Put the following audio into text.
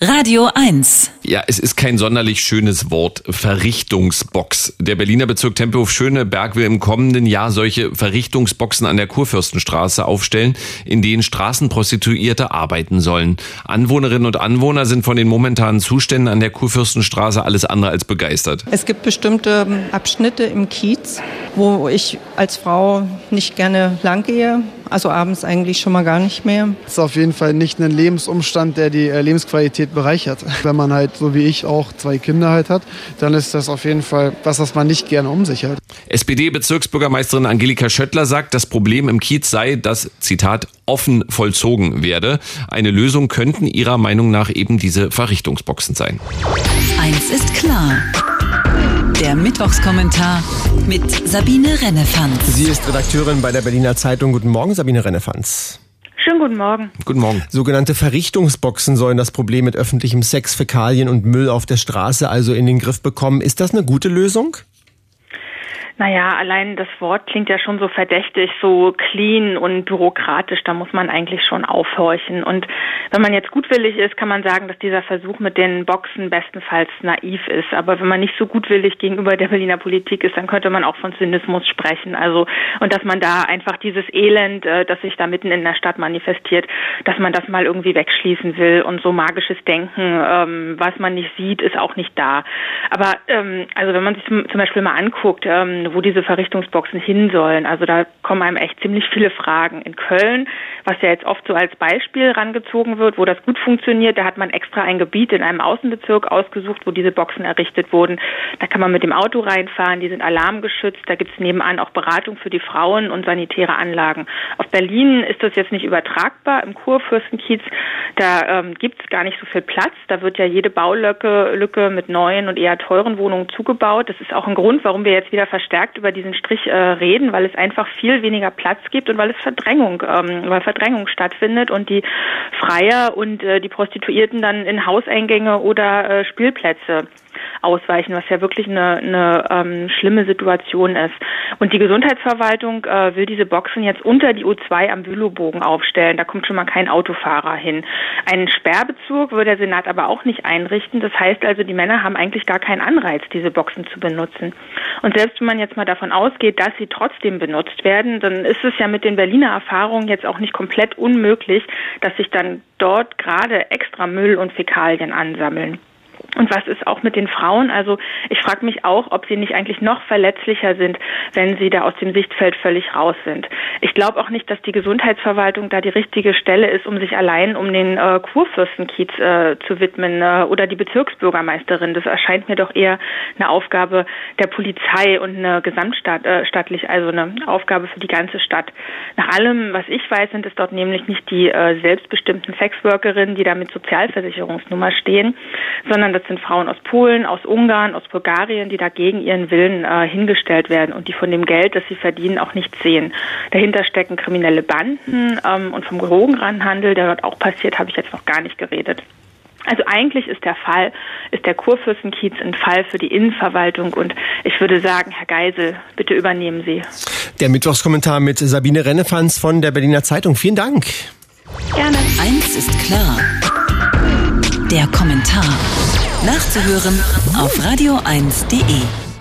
Radio 1. Ja, es ist kein sonderlich schönes Wort, Verrichtungsbox. Der Berliner Bezirk Tempelhof-Schöneberg will im kommenden Jahr solche Verrichtungsboxen an der Kurfürstenstraße aufstellen, in denen Straßenprostituierte arbeiten sollen. Anwohnerinnen und Anwohner sind von den momentanen Zuständen an der Kurfürstenstraße alles andere als begeistert. Es gibt bestimmte Abschnitte im Kiez, wo ich als Frau nicht gerne lang gehe. Also abends eigentlich schon mal gar nicht mehr. Das ist auf jeden Fall nicht ein Lebensumstand, der die Lebensqualität bereichert. Wenn man halt, so wie ich, auch 2 Kinder halt hat, dann ist das auf jeden Fall was man nicht gerne um sich hat. SPD-Bezirksbürgermeisterin Angelika Schöttler sagt, das Problem im Kiez sei, dass, Zitat, offen vollzogen werde. Eine Lösung könnten ihrer Meinung nach eben diese Verrichtungsboxen sein. Eins ist klar. Der Mittwochskommentar mit Sabine Rennefanz. Sie ist Redakteurin bei der Berliner Zeitung. Guten Morgen, Sabine Rennefanz. Schönen guten Morgen. Guten Morgen. Sogenannte Verrichtungsboxen sollen das Problem mit öffentlichem Sex, Fäkalien und Müll auf der Straße also in den Griff bekommen. Ist das eine gute Lösung? Naja, allein das Wort klingt ja schon so verdächtig, so clean und bürokratisch, da muss man eigentlich schon aufhorchen. Und wenn man jetzt gutwillig ist, kann man sagen, dass dieser Versuch mit den Boxen bestenfalls naiv ist. Aber wenn man nicht so gutwillig gegenüber der Berliner Politik ist, dann könnte man auch von Zynismus sprechen. Also, und dass man da einfach dieses Elend, das sich da mitten in der Stadt manifestiert, dass man das mal irgendwie wegschließen will. Und so magisches Denken, was man nicht sieht, ist auch nicht da. Aber also wenn man sich zum Beispiel mal anguckt, wo diese Verrichtungsboxen hin sollen. Also da kommen einem echt ziemlich viele Fragen. In Köln, was ja jetzt oft so als Beispiel rangezogen wird, wo das gut funktioniert, da hat man extra ein Gebiet in einem Außenbezirk ausgesucht, wo diese Boxen errichtet wurden. Da kann man mit dem Auto reinfahren, die sind alarmgeschützt, da gibt es nebenan auch Beratung für die Frauen und sanitäre Anlagen. Auf Berlin ist das jetzt nicht übertragbar, im Kurfürstenkiez, da gibt es gar nicht so viel Platz, da wird ja jede Baulücke mit neuen und eher teuren Wohnungen zugebaut. Das ist auch ein Grund, warum wir jetzt wieder verstärkt über diesen Strich reden, weil es einfach viel weniger Platz gibt und weil Verdrängung stattfindet und die Freier und die Prostituierten dann in Hauseingänge oder Spielplätze ausweichen, was ja wirklich eine schlimme Situation ist. Und die Gesundheitsverwaltung will diese Boxen jetzt unter die U2 am Bülowbogen aufstellen. Da kommt schon mal kein Autofahrer hin. Einen Sperrbezug will der Senat aber auch nicht einrichten. Das heißt also, die Männer haben eigentlich gar keinen Anreiz, diese Boxen zu benutzen. Und selbst wenn man jetzt mal davon ausgeht, dass sie trotzdem benutzt werden, dann ist es ja mit den Berliner Erfahrungen jetzt auch nicht komplett unmöglich, dass sich dann dort gerade extra Müll und Fäkalien ansammeln. Und was ist auch mit den Frauen? Also ich frage mich auch, ob sie nicht eigentlich noch verletzlicher sind, wenn sie da aus dem Sichtfeld völlig raus sind. Ich glaube auch nicht, dass die Gesundheitsverwaltung da die richtige Stelle ist, um sich allein um den Kurfürstenkiez zu widmen oder die Bezirksbürgermeisterin. Das erscheint mir doch eher eine Aufgabe der Polizei und eine gesamtstaatliche, also eine Aufgabe für die ganze Stadt. Nach allem, was ich weiß, sind es dort nämlich nicht die selbstbestimmten Sexworkerinnen, die da mit Sozialversicherungsnummer stehen, sondern das sind Frauen aus Polen, aus Ungarn, aus Bulgarien, die da gegen ihren Willen hingestellt werden und die von dem Geld, das sie verdienen, auch nichts sehen. Dahinter stecken kriminelle Banden und vom Drogenhandel, der dort auch passiert, habe ich jetzt noch gar nicht geredet. Also eigentlich ist der Kurfürstenkiez ein Fall für die Innenverwaltung und ich würde sagen, Herr Geisel, bitte übernehmen Sie. Der Mittwochskommentar mit Sabine Rennefanz von der Berliner Zeitung. Vielen Dank. Gerne. Eins ist klar. Der Kommentar. Nachzuhören auf radio1.de.